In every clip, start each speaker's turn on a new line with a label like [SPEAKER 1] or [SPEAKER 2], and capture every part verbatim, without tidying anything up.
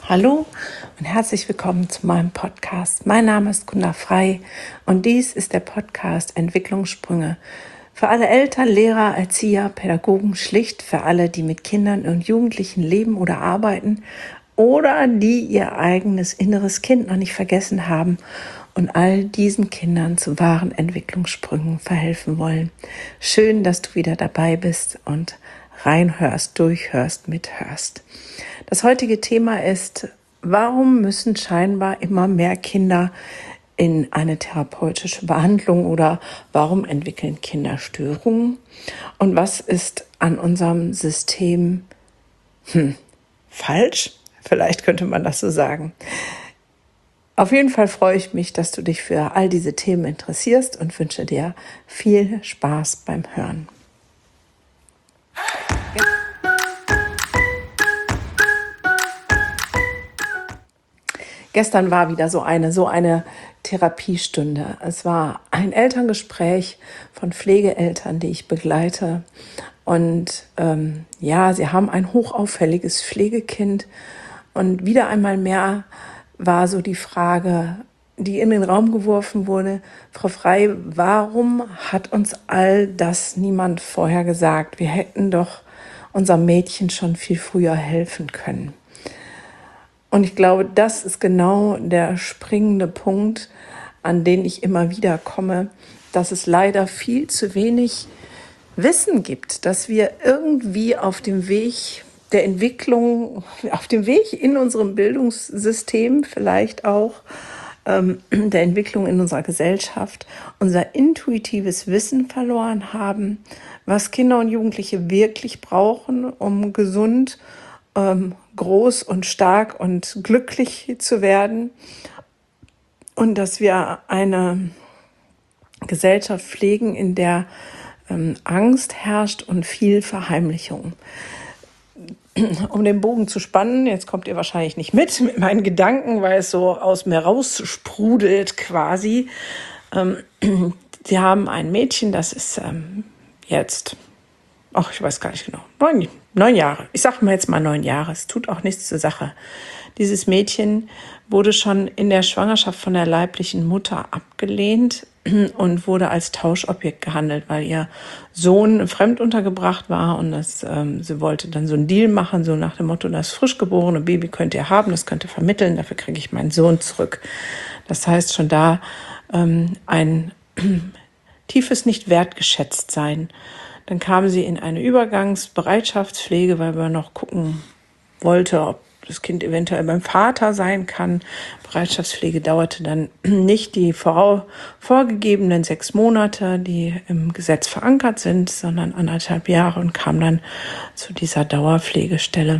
[SPEAKER 1] Hallo und herzlich willkommen zu meinem Podcast. Mein Name ist Gunda Frei und dies ist der Podcast Entwicklungssprünge. Für alle Eltern, Lehrer, Erzieher, Pädagogen, schlicht für alle, die mit Kindern und Jugendlichen leben oder arbeiten oder die ihr eigenes inneres Kind noch nicht vergessen haben und all diesen Kindern zu wahren Entwicklungssprüngen verhelfen wollen. Schön, dass du wieder dabei bist und reinhörst, durchhörst, mithörst. Das heutige Thema ist, warum müssen scheinbar immer mehr Kinder in eine therapeutische Behandlung oder warum entwickeln Kinder Störungen? Und was ist an unserem System hm, falsch? Vielleicht könnte man das so sagen. Auf jeden Fall freue ich mich, dass du dich für all diese Themen interessierst und wünsche dir viel Spaß beim Hören. Gestern war wieder so eine, so eine Therapiestunde. Es war ein Elterngespräch von Pflegeeltern, die ich begleite. Und ähm, ja, sie haben ein hochauffälliges Pflegekind. Und wieder einmal mehr war so die Frage, die in den Raum geworfen wurde: Frau Frei, warum hat uns all das niemand vorher gesagt? Wir hätten doch unserem Mädchen schon viel früher helfen können. Und ich glaube, das ist genau der springende Punkt, an den ich immer wieder komme, dass es leider viel zu wenig Wissen gibt, dass wir irgendwie auf dem Weg der Entwicklung, auf dem Weg in unserem Bildungssystem vielleicht auch, ähm, der Entwicklung in unserer Gesellschaft, unser intuitives Wissen verloren haben, was Kinder und Jugendliche wirklich brauchen, um gesund ähm, groß und stark und glücklich zu werden, und dass wir eine Gesellschaft pflegen, in der ähm, Angst herrscht und viel Verheimlichung. Um den Bogen zu spannen, jetzt kommt ihr wahrscheinlich nicht mit mit meinen Gedanken, weil es so aus mir raussprudelt quasi. Ähm, sie haben ein Mädchen, das ist ähm, jetzt, ach, ich weiß gar nicht genau, neun, neun Jahre. Ich sage mal jetzt mal neun Jahre. Es tut auch nichts zur Sache. Dieses Mädchen wurde schon in der Schwangerschaft von der leiblichen Mutter abgelehnt und wurde als Tauschobjekt gehandelt, weil ihr Sohn fremd untergebracht war, und das, ähm, sie wollte dann so einen Deal machen, so nach dem Motto: Das frisch geborene Baby könnt ihr haben, das könnt ihr vermitteln, dafür kriege ich meinen Sohn zurück. Das heißt schon da ähm, ein tiefes Nicht-Wertgeschätzt-Sein. Dann kam sie in eine Übergangsbereitschaftspflege, weil man noch gucken wollte, ob das Kind eventuell beim Vater sein kann. Bereitschaftspflege dauerte dann nicht die vor, vorgegebenen sechs Monate, die im Gesetz verankert sind, sondern anderthalb Jahre, und kam dann zu dieser Dauerpflegestelle.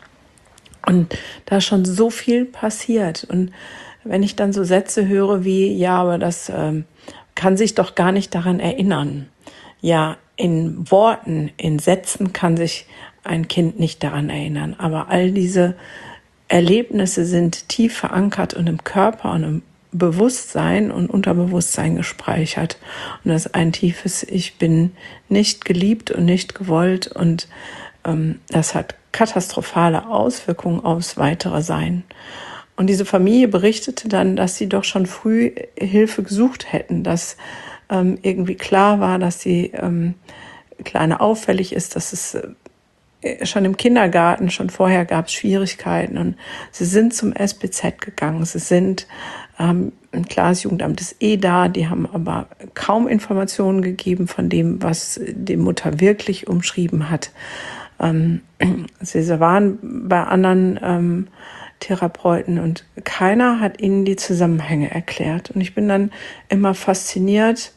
[SPEAKER 1] Und da ist schon so viel passiert. Und wenn ich dann so Sätze höre wie: Ja, aber das ähm, kann sich doch gar nicht daran erinnern. Ja, in Worten, in Sätzen kann sich ein Kind nicht daran erinnern, aber all diese Erlebnisse sind tief verankert und im Körper und im Bewusstsein und Unterbewusstsein gespeichert. Und das ist ein tiefes: Ich bin nicht geliebt und nicht gewollt, und ähm, das hat katastrophale Auswirkungen aufs weitere Sein. Und diese Familie berichtete dann, dass sie doch schon früh Hilfe gesucht hätten, dass ähm, irgendwie klar war, dass sie ähm, kleine auffällig ist, dass es äh, schon im Kindergarten, schon vorher gab es Schwierigkeiten, und sie sind zum S B Z gegangen. Sie sind, ähm, klar, das Jugendamt ist eh da, die haben aber kaum Informationen gegeben von dem, was die Mutter wirklich umschrieben hat. Ähm, sie waren bei anderen ähm, Therapeuten und keiner hat ihnen die Zusammenhänge erklärt. Und ich bin dann immer fasziniert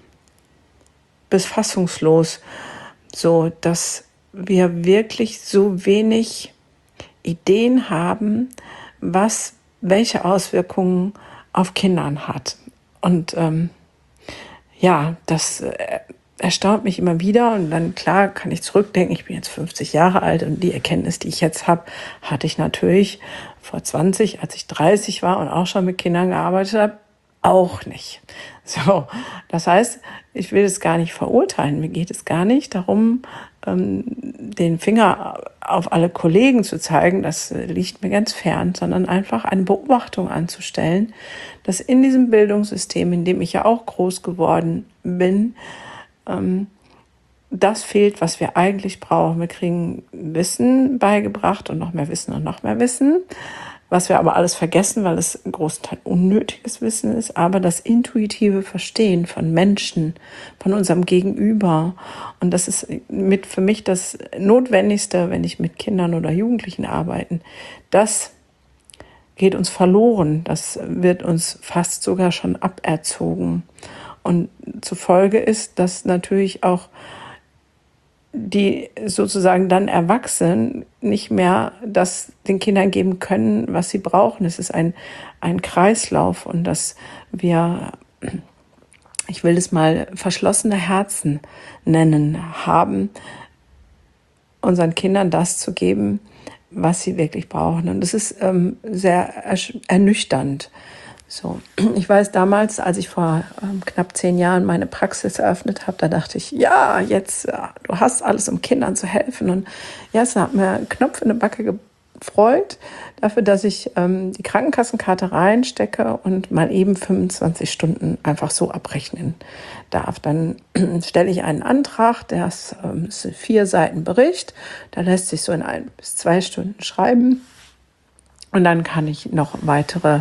[SPEAKER 1] bis fassungslos, so dass wir wirklich so wenig Ideen haben, was welche Auswirkungen auf Kindern hat. Und ähm, ja, das äh, erstaunt mich immer wieder. Und dann, klar, kann ich zurückdenken, ich bin jetzt fünfzig Jahre alt, und die Erkenntnis, die ich jetzt habe, hatte ich natürlich vor zwanzig, als ich dreißig war und auch schon mit Kindern gearbeitet habe, auch nicht. So, das heißt, ich will es gar nicht verurteilen. Mir geht es gar nicht darum, ähm, den Finger auf alle Kollegen zu zeigen. Das liegt mir ganz fern, sondern einfach eine Beobachtung anzustellen, dass in diesem Bildungssystem, in dem ich ja auch groß geworden bin, ähm, das fehlt, was wir eigentlich brauchen. Wir kriegen Wissen beigebracht und noch mehr Wissen und noch mehr Wissen, was wir aber alles vergessen, weil es im großen Teil unnötiges Wissen ist. Aber das intuitive Verstehen von Menschen, von unserem Gegenüber, und das ist mit für mich das Notwendigste, wenn ich mit Kindern oder Jugendlichen arbeite, das geht uns verloren. Das wird uns fast sogar schon aberzogen. Und zufolge ist, dass natürlich auch die sozusagen dann Erwachsenen nicht mehr das den Kindern geben können, was sie brauchen. Es ist ein, ein Kreislauf, und dass wir, ich will es mal verschlossene Herzen nennen, haben, unseren Kindern das zu geben, was sie wirklich brauchen. Und das ist ähm, sehr ernüchternd. So, ich weiß damals, als ich vor ähm, knapp zehn Jahren meine Praxis eröffnet habe, da dachte ich, ja, jetzt, ja, du hast alles, um Kindern zu helfen. Und ja, es hat mir einen Knopf in die Backe gefreut, dafür, dass ich ähm, die Krankenkassenkarte reinstecke und mal eben fünfundzwanzig Stunden einfach so abrechnen darf. Dann stelle ich einen Antrag, der ist, ähm, ist vier Seiten Bericht, da lässt sich so in ein bis zwei Stunden schreiben, und dann kann ich noch weitere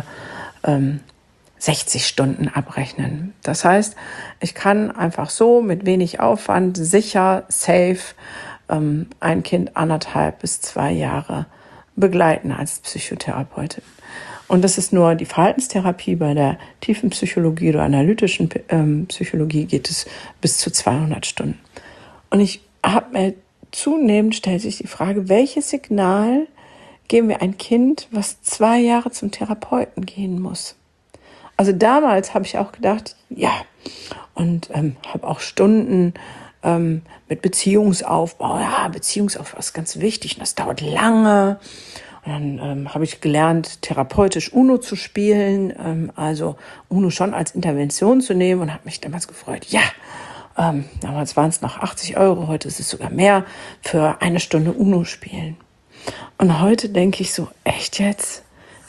[SPEAKER 1] sechzig Stunden abrechnen. Das heißt, ich kann einfach so mit wenig Aufwand sicher, safe ähm, ein Kind anderthalb bis zwei Jahre begleiten als Psychotherapeutin. Und das ist nur die Verhaltenstherapie. Bei der tiefen Psychologie oder analytischen ähm, Psychologie geht es bis zu zweihundert Stunden. Und ich habe mir zunehmend, stellt sich die Frage, welches Signal geben wir ein Kind, was zwei Jahre zum Therapeuten gehen muss? Also damals habe ich auch gedacht, ja, und ähm, habe auch Stunden ähm, mit Beziehungsaufbau. Ja, Beziehungsaufbau ist ganz wichtig, und das dauert lange. Und dann ähm, habe ich gelernt, therapeutisch UNO zu spielen, ähm, also UNO schon als Intervention zu nehmen, und habe mich damals gefreut, ja, ähm, damals waren es noch achtzig Euro, heute ist es sogar mehr, für eine Stunde UNO spielen. Und heute denke ich so, echt jetzt?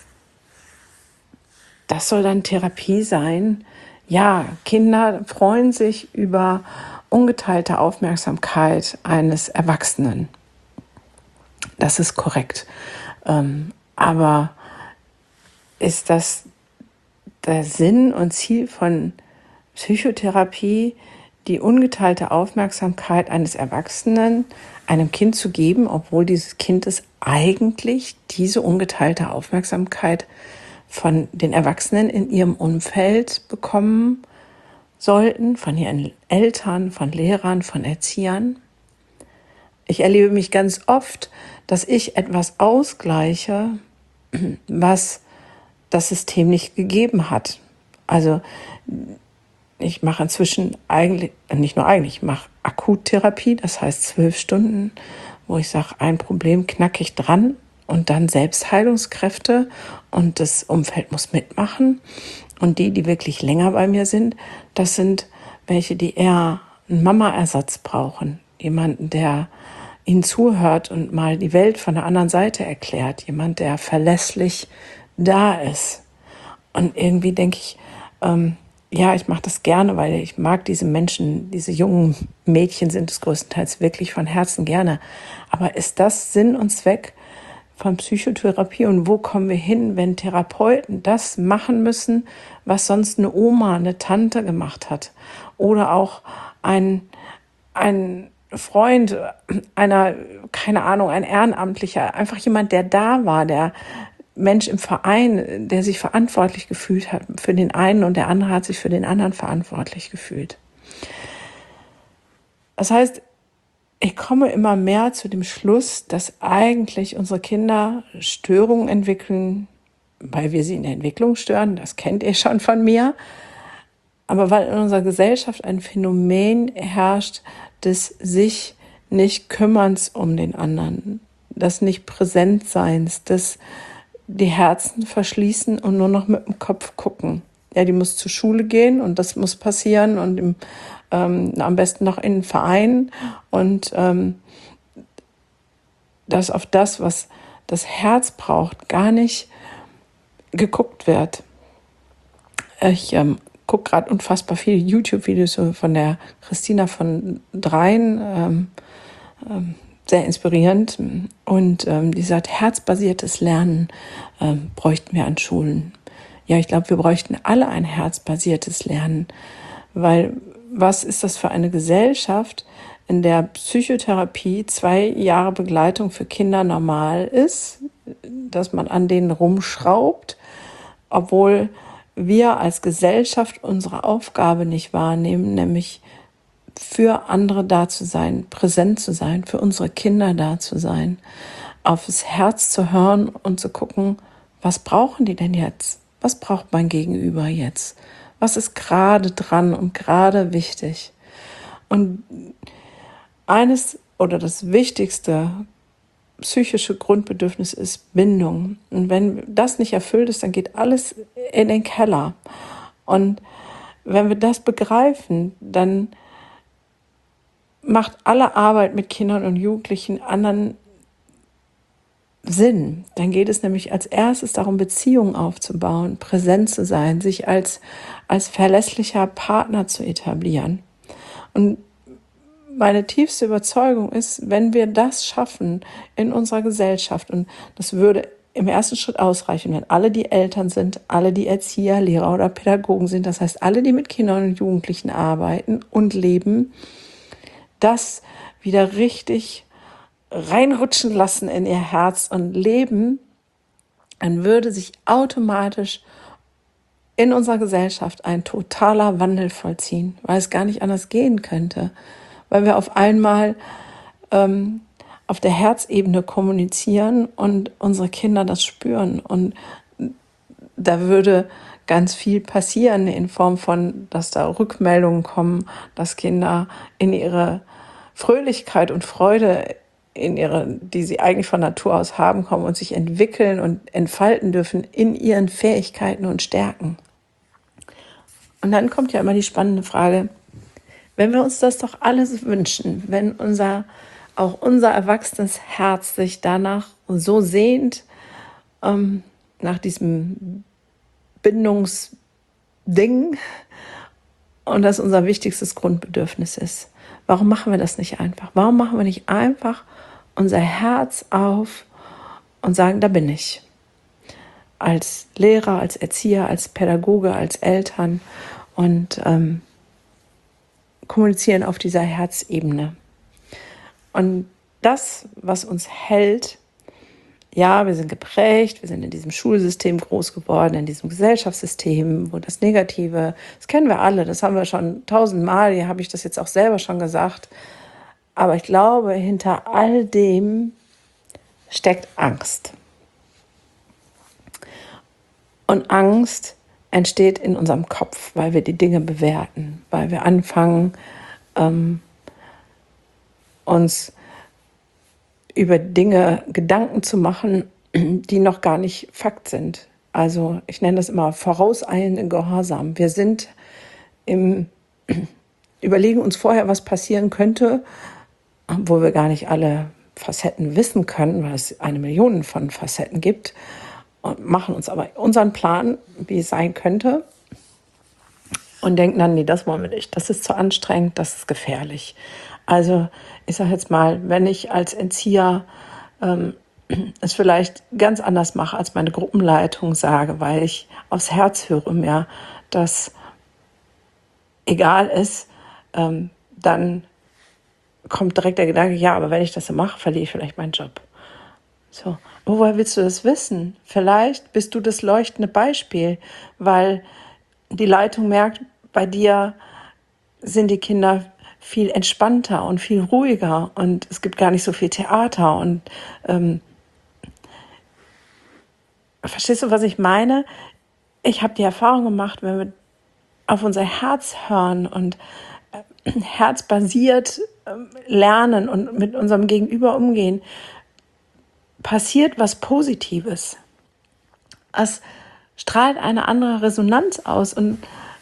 [SPEAKER 1] Das soll dann Therapie sein? Ja, Kinder freuen sich über ungeteilte Aufmerksamkeit eines Erwachsenen. Das ist korrekt. Ähm, aber ist das der Sinn und Ziel von Psychotherapie, die ungeteilte Aufmerksamkeit eines Erwachsenen einem Kind zu geben, obwohl dieses Kind es eigentlich diese ungeteilte Aufmerksamkeit von den Erwachsenen in ihrem Umfeld bekommen sollten, von ihren Eltern, von Lehrern, von Erziehern? Ich erlebe mich ganz oft, dass ich etwas ausgleiche, was das System nicht gegeben hat. Also ich mache inzwischen eigentlich, nicht nur eigentlich, ich mache Akuttherapie, das heißt zwölf Stunden, wo ich sage, ein Problem knacke ich dran, und dann Selbstheilungskräfte, und das Umfeld muss mitmachen. Und die, die wirklich länger bei mir sind, das sind welche, die eher einen Mama-Ersatz brauchen. Jemanden, der ihnen zuhört und mal die Welt von der anderen Seite erklärt. Jemand, der verlässlich da ist. Und irgendwie denke ich, ähm, ja, ich mache das gerne, weil ich mag diese Menschen, diese jungen Mädchen sind es größtenteils wirklich von Herzen gerne. Aber ist das Sinn und Zweck von Psychotherapie, und wo kommen wir hin, wenn Therapeuten das machen müssen, was sonst eine Oma, eine Tante gemacht hat, oder auch ein, ein Freund einer, keine Ahnung, ein Ehrenamtlicher, einfach jemand, der da war, der Mensch im Verein, der sich verantwortlich gefühlt hat für den einen, und der andere hat sich für den anderen verantwortlich gefühlt. Das heißt, ich komme immer mehr zu dem Schluss, dass eigentlich unsere Kinder Störungen entwickeln, weil wir sie in der Entwicklung stören, das kennt ihr schon von mir, aber weil in unserer Gesellschaft ein Phänomen herrscht des sich nicht Kümmerns um den anderen, des nicht Präsentseins, des die Herzen verschließen und nur noch mit dem Kopf gucken. ja, die muss zur Schule gehen und das muss passieren und im, ähm, am besten noch in den Verein und ähm, dass auf das, was das Herz braucht, gar nicht geguckt wird. Ich ähm, gucke gerade unfassbar viele YouTube-Videos so von der Christina von Dreien, ähm, ähm, sehr inspirierend. Und ähm, die sagt, herzbasiertes Lernen ähm, bräuchten wir an Schulen. Ja, ich glaube, wir bräuchten alle ein herzbasiertes Lernen, weil was ist das für eine Gesellschaft, in der Psychotherapie zwei Jahre Begleitung für Kinder normal ist, dass man an denen rumschraubt, obwohl wir als Gesellschaft unsere Aufgabe nicht wahrnehmen, nämlich für andere da zu sein, präsent zu sein, für unsere Kinder da zu sein, aufs Herz zu hören und zu gucken, was brauchen die denn jetzt? Was braucht mein Gegenüber jetzt? Was ist gerade dran und gerade wichtig? Und eines oder das wichtigste psychische Grundbedürfnis ist Bindung. Und wenn das nicht erfüllt ist, dann geht alles in den Keller. Und wenn wir das begreifen, dann macht alle Arbeit mit Kindern und Jugendlichen anderen Sinn. Dann geht es nämlich als erstes darum, Beziehungen aufzubauen, präsent zu sein, sich als, als verlässlicher Partner zu etablieren. Und meine tiefste Überzeugung ist, wenn wir das schaffen in unserer Gesellschaft, und das würde im ersten Schritt ausreichen, wenn alle die Eltern sind, alle die Erzieher, Lehrer oder Pädagogen sind, das heißt alle, die mit Kindern und Jugendlichen arbeiten und leben, das wieder richtig reinrutschen lassen in ihr Herz und leben, dann würde sich automatisch in unserer Gesellschaft ein totaler Wandel vollziehen, weil es gar nicht anders gehen könnte, weil wir auf einmal ähm, auf der Herzebene kommunizieren und unsere Kinder das spüren. Und da würde ganz viel passieren in Form von, dass da Rückmeldungen kommen, dass Kinder in ihre Fröhlichkeit und Freude, in ihre, die sie eigentlich von Natur aus haben, kommen und sich entwickeln und entfalten dürfen in ihren Fähigkeiten und Stärken. Und dann kommt ja immer die spannende Frage, wenn wir uns das doch alles wünschen, wenn unser, auch unser erwachsenes Herz sich danach so sehnt, ähm, nach diesem Bindungsding und das unser wichtigstes Grundbedürfnis ist, warum machen wir das nicht einfach? Warum machen wir nicht einfach unser Herz auf und sagen, da bin ich. Als Lehrer, als Erzieher, als Pädagoge, als Eltern und ähm, kommunizieren auf dieser Herzebene. Und das, was uns hält, ja, wir sind geprägt, wir sind in diesem Schulsystem groß geworden, in diesem Gesellschaftssystem, wo das Negative, das kennen wir alle, das haben wir schon tausendmal, hier habe ich das jetzt auch selber schon gesagt. Aber ich glaube, hinter all dem steckt Angst. Und Angst entsteht in unserem Kopf, weil wir die Dinge bewerten, weil wir anfangen, ähm, uns über Dinge Gedanken zu machen, die noch gar nicht Fakt sind. Also ich nenne das immer vorauseilenden Gehorsam. Wir sind im überlegen uns vorher, was passieren könnte, wo wir gar nicht alle Facetten wissen können, weil es eine Million von Facetten gibt, und machen uns aber unseren Plan, wie es sein könnte, und denken dann, nee, das wollen wir nicht, das ist zu anstrengend, das ist gefährlich. Also ich sage jetzt mal, wenn ich als Erzieher ähm, es vielleicht ganz anders mache, als meine Gruppenleitung sage, weil ich aufs Herz höre mehr, dass egal ist, ähm, dann kommt direkt der Gedanke, ja, aber wenn ich das so mache, verliere ich vielleicht meinen Job. So, woher willst du das wissen? Vielleicht bist du das leuchtende Beispiel, weil die Leitung merkt, bei dir sind die Kinder viel entspannter und viel ruhiger und es gibt gar nicht so viel Theater. Und ähm, verstehst du, was ich meine? Ich habe die Erfahrung gemacht, wenn wir auf unser Herz hören und äh, herzbasiert äh, lernen und mit unserem Gegenüber umgehen, passiert was Positives. Es strahlt eine andere Resonanz aus. Und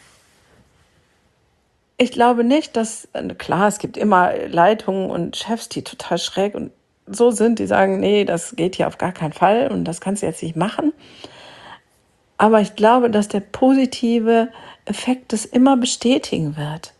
[SPEAKER 1] ich glaube nicht, dass, klar, es gibt immer Leitungen und Chefs, die total schräg und so sind, die sagen, nee, das geht hier auf gar keinen Fall und das kannst du jetzt nicht machen. Aber ich glaube, dass der positive Effekt das immer bestätigen wird.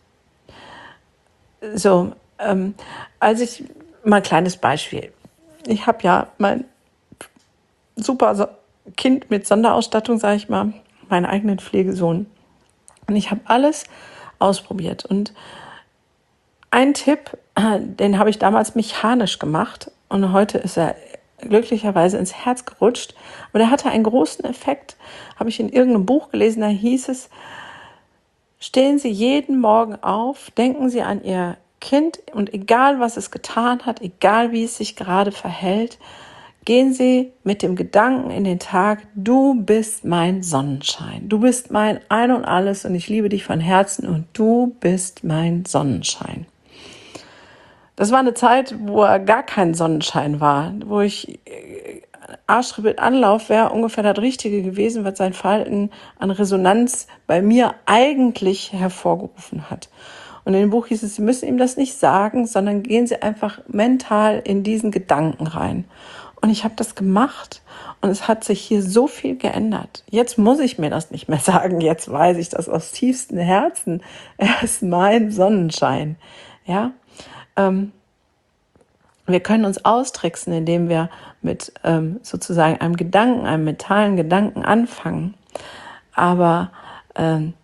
[SPEAKER 1] So, ähm, als ich, mal ein kleines Beispiel. Ich habe ja mein super so- Kind mit Sonderausstattung, sage ich mal, meinen eigenen Pflegesohn. Und ich habe alles ausprobiert. Und ein Tipp, äh, den habe ich damals mechanisch gemacht. Und heute ist er glücklicherweise ins Herz gerutscht. Aber der hatte einen großen Effekt. Habe ich in irgendeinem Buch gelesen, da hieß es, stehen Sie jeden Morgen auf, denken Sie an Ihr Kind und egal, was es getan hat, egal, wie es sich gerade verhält, gehen Sie mit dem Gedanken in den Tag, du bist mein Sonnenschein, du bist mein Ein und Alles und ich liebe dich von Herzen und du bist mein Sonnenschein. Das war eine Zeit, wo er gar kein Sonnenschein war, wo ich Arschtritt Anlauf wäre ungefähr das Richtige gewesen, was sein Verhalten an Resonanz bei mir eigentlich hervorgerufen hat. Und in dem Buch hieß es, Sie müssen ihm das nicht sagen, sondern gehen Sie einfach mental in diesen Gedanken rein. Und ich habe das gemacht und es hat sich hier so viel geändert. Jetzt muss ich mir das nicht mehr sagen, jetzt weiß ich das aus tiefstem Herzen. Er ist mein Sonnenschein. Ja, ähm, wir können uns austricksen, indem wir mit ähm, sozusagen einem Gedanken, einem mentalen Gedanken anfangen. Aber ähm,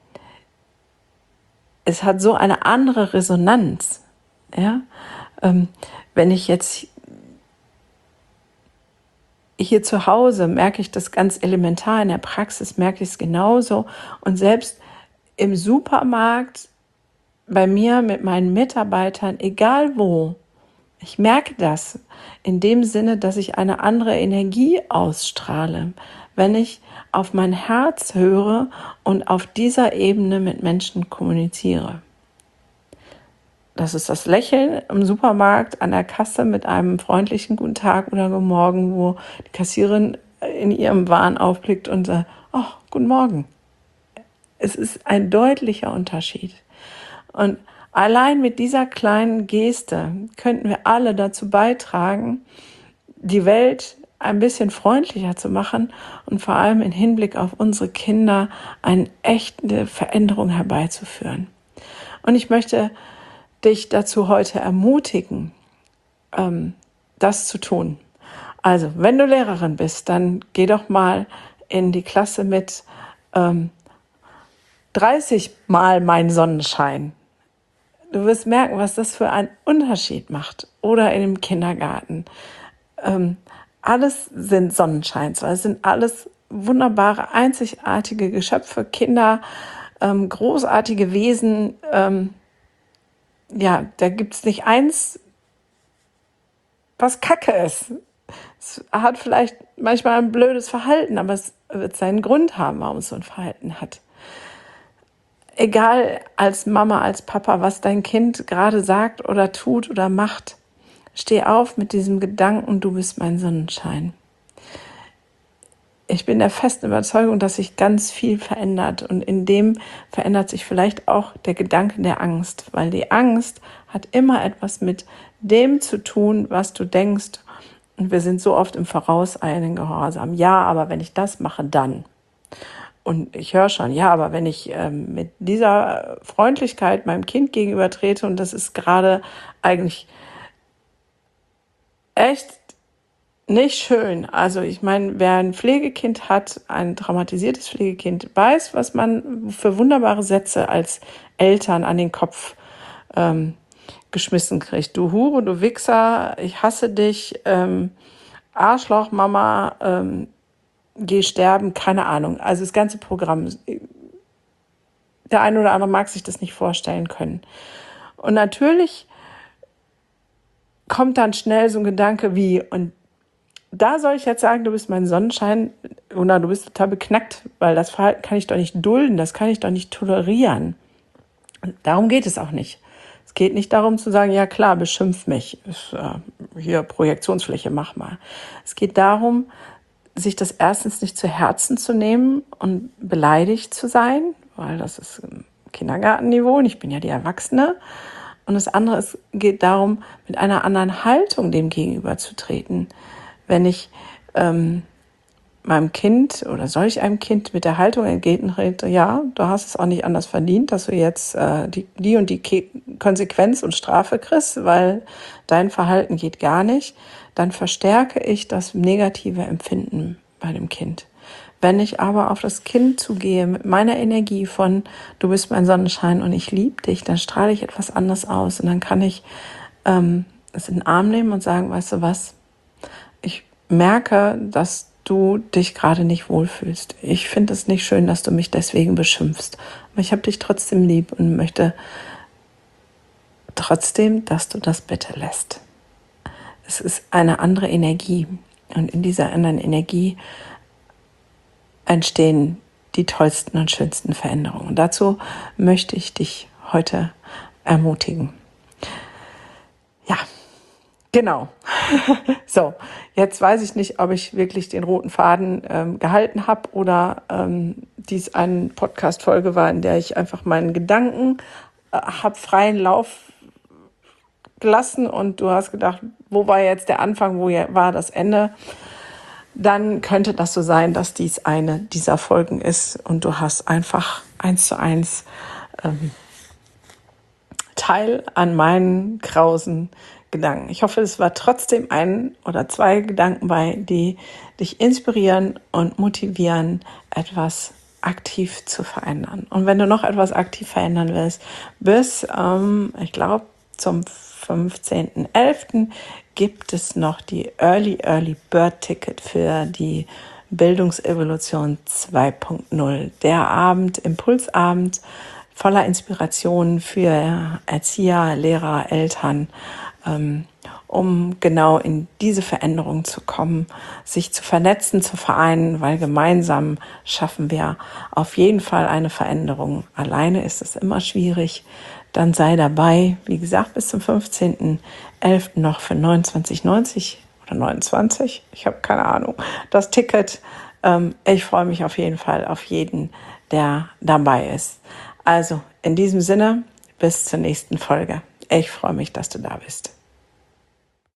[SPEAKER 1] es hat so eine andere Resonanz. Ja? Ähm, wenn ich jetzt hier zu Hause merke ich das ganz elementar, in der Praxis merke ich es genauso. Und selbst im Supermarkt, bei mir mit meinen Mitarbeitern, egal wo, ich merke das in dem Sinne, dass ich eine andere Energie ausstrahle, wenn ich auf mein Herz höre und auf dieser Ebene mit Menschen kommuniziere. Das ist das Lächeln im Supermarkt an der Kasse mit einem freundlichen Guten Tag oder Guten Morgen, wo die Kassiererin in ihrem Wahn aufblickt und sagt, oh, Guten Morgen. Es ist ein deutlicher Unterschied. Und allein mit dieser kleinen Geste könnten wir alle dazu beitragen, die Welt ein bisschen freundlicher zu machen und vor allem im Hinblick auf unsere Kinder eine echte Veränderung herbeizuführen. Und ich möchte dich dazu heute ermutigen, ähm, das zu tun. Also, wenn du Lehrerin bist, dann geh doch mal in die Klasse mit ähm, dreißig Mal mein Sonnenschein. Du wirst merken, was das für einen Unterschied macht. Oder in dem Kindergarten. Ähm, alles sind Sonnenscheins, weil es sind alles wunderbare, einzigartige Geschöpfe, Kinder, ähm, großartige Wesen. Ähm, ja, da gibt's nicht eins, was Kacke ist. Es hat vielleicht manchmal ein blödes Verhalten, aber es wird seinen Grund haben, warum es so ein Verhalten hat. Egal als Mama, als Papa, was dein Kind gerade sagt oder tut oder macht, steh auf mit diesem Gedanken, du bist mein Sonnenschein. Ich bin der festen Überzeugung, dass sich ganz viel verändert und in dem verändert sich vielleicht auch der Gedanke der Angst, weil die Angst hat immer etwas mit dem zu tun, was du denkst und wir sind so oft im vorauseilenden Gehorsam. Ja, aber wenn ich das mache, dann. Und ich höre schon, ja, aber wenn ich ähm, mit dieser Freundlichkeit meinem Kind gegenüber trete und das ist gerade eigentlich echt nicht schön. Also ich meine, wer ein Pflegekind hat, ein traumatisiertes Pflegekind, weiß, was man für wunderbare Sätze als Eltern an den Kopf ähm, geschmissen kriegt. Du Hure, du Wichser, ich hasse dich, ähm, Arschloch, Mama, ähm, geh sterben, keine Ahnung. Also das ganze Programm. Der eine oder andere mag sich das nicht vorstellen können. Und natürlich kommt dann schnell so ein Gedanke wie, und da soll ich jetzt sagen, du bist mein Sonnenschein oder du bist total beknackt, weil das Verhalten kann ich doch nicht dulden, das kann ich doch nicht tolerieren. Und darum geht es auch nicht. Es geht nicht darum zu sagen, ja klar, beschimpf mich, ist, äh, hier Projektionsfläche, mach mal. Es geht darum, sich das erstens nicht zu Herzen zu nehmen und beleidigt zu sein, weil das ist Kindergartenniveau und ich bin ja die Erwachsene. Und das andere ist, geht darum, mit einer anderen Haltung dem Gegenüber zu treten. Wenn ich ähm, meinem Kind oder solch einem Kind mit der Haltung entgegentrete, ja, du hast es auch nicht anders verdient, dass du jetzt äh, die, die und die Ke- Konsequenz und Strafe kriegst, weil dein Verhalten geht gar nicht, dann verstärke ich das negative Empfinden bei dem Kind. Wenn ich aber auf das Kind zugehe mit meiner Energie von du bist mein Sonnenschein und ich liebe dich, dann strahle ich etwas anders aus und dann kann ich ähm, es in den Arm nehmen und sagen, weißt du was, ich merke, dass du dich gerade nicht wohlfühlst. Ich finde es nicht schön, dass du mich deswegen beschimpfst. Aber ich habe dich trotzdem lieb und möchte trotzdem, dass du das bitte lässt. Es ist eine andere Energie und in dieser anderen Energie entstehen die tollsten und schönsten Veränderungen. Und dazu möchte ich dich heute ermutigen. Ja, genau. So, jetzt weiß ich nicht, ob ich wirklich den roten Faden ähm, gehalten habe oder ähm, dies eine Podcast-Folge war, in der ich einfach meinen Gedanken äh, habe freien Lauf gelassen und du hast gedacht, wo war jetzt der Anfang, wo war das Ende? Dann könnte das so sein, dass dies eine dieser Folgen ist und du hast einfach eins zu eins ähm, Teil an meinen grausen Gedanken. Ich hoffe, es war trotzdem ein oder zwei Gedanken bei, die dich inspirieren und motivieren, etwas aktiv zu verändern. Und wenn du noch etwas aktiv verändern willst, bis, ähm, ich glaube, zum fünfzehnten elften gibt es noch die Early Early Bird Ticket für die Bildungsevolution zwei Punkt null. Der Abend, Impulsabend, voller Inspiration für Erzieher, Lehrer, Eltern, ähm, um genau in diese Veränderung zu kommen, sich zu vernetzen, zu vereinen, weil gemeinsam schaffen wir auf jeden Fall eine Veränderung. Alleine ist es immer schwierig. Dann sei dabei, wie gesagt, bis zum fünfzehnten elften noch für neunundzwanzig neunzig oder neunundzwanzig, ich habe keine Ahnung, das Ticket. Ähm, ich freue mich auf jeden Fall auf jeden, der dabei ist. Also in diesem Sinne, bis zur nächsten Folge. Ich freue mich, dass du da bist.